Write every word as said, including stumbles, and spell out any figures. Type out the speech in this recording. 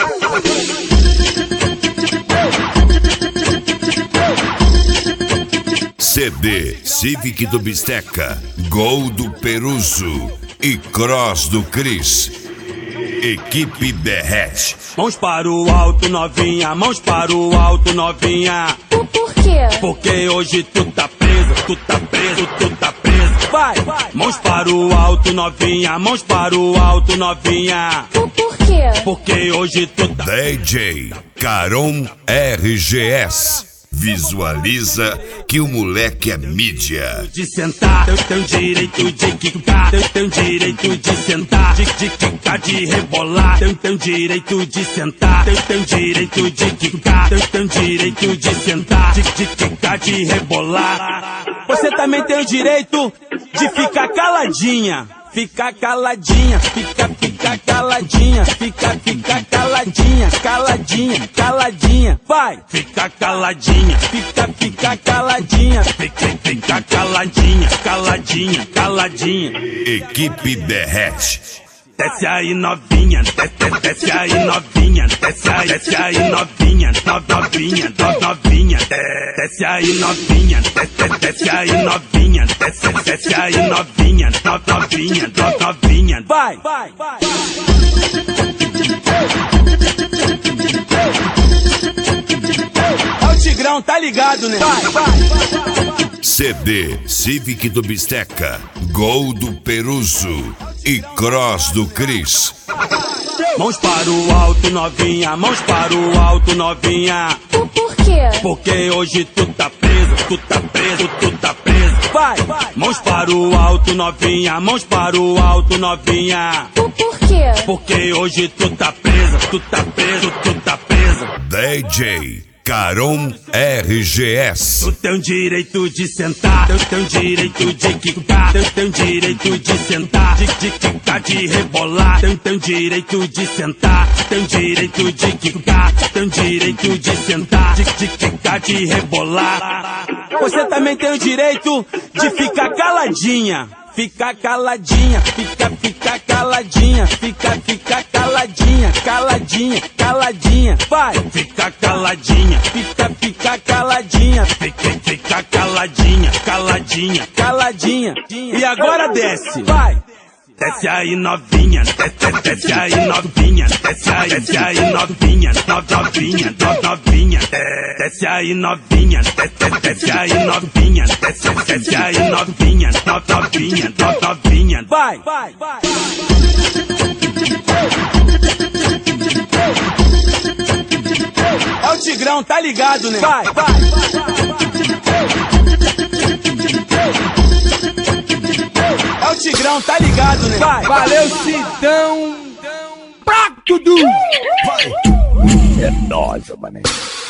C D Civic do Bisteca, Gol do Peruso e Cross do Cris. Equipe Derrete. Mãos para o alto, novinha, mãos para o alto, novinha. Por, por quê? Porque hoje tu tá preso, tu tá preso, tu tá preso. Vai, vai. Mãos para o alto, novinha, mãos para o alto, novinha. Por, por quê? Porque hoje tu tá... D J Caron R G S. Visualiza que o moleque é mídia. De sentar, eu tenho direito de quicar, eu tenho direito de sentar, de, de quicar, de rebolar, eu tenho direito de sentar, eu tenho direito de quicar, eu tenho direito de sentar, de, de quicar, de rebolar. Você também tem o direito de ficar caladinha. Fica caladinha, fica, fica caladinha, fica, fica caladinha, caladinha, caladinha, vai! Fica caladinha, fica, fica caladinha, fica, fica caladinha, caladinha, caladinha. Equipe Derrete. Desce aí novinha, desce, desce aí novinha, desce aí, desce aí novinha, no, novinha, no, novinha, desce aí novinha, desce, desce aí novinha, desce, desce aí novinha, no, novinha, no, novinha, vai, vai, vai. É o Tigrão, tá ligado, né? Vai, vai, vai. C D Civic do Bisteca, Gol do Peruso e Cross do Cris. Mãos para o alto, novinha, mãos para o alto, novinha. Por, por quê? Porque hoje tu tá preso, tu tá preso, tu tá preso. Vai, vai. Mãos para o alto, novinha, mãos para o alto, novinha. Por, por quê? Porque hoje tu tá preso, tu tá preso, tu tá preso. D J Caron R G S. Tu tem direito de sentar, eu tenho direito de quicar, eu tenho direito de sentar, de, de quicar, de rebolar, eu tenho direito de sentar, tenho direito de quicar, tenho direito de sentar, de, de quicar, de rebolar. Você também tem o direito de ficar caladinha. Fica caladinha, fica, fica caladinha, fica, fica caladinha, caladinha, caladinha, vai! Fica caladinha, fica, fica caladinha, fica, fica caladinha, caladinha, caladinha. E agora desce, vai! Desce aí novinha, desce, desce aí novinha, desce aí, desce aí novinha, no, novinha, no, novinha, desce aí novinha, desce, desce aí novinha, desce, desce aí novinha, no, novinha, no, novinha, vai, vai, vai. É o Tigrão, tá ligado, né? Vai, vai, vai, é o Tigrão, tá ligado, né? Vai. Valeu, Sidão! Pra tudo! É nóis, mané.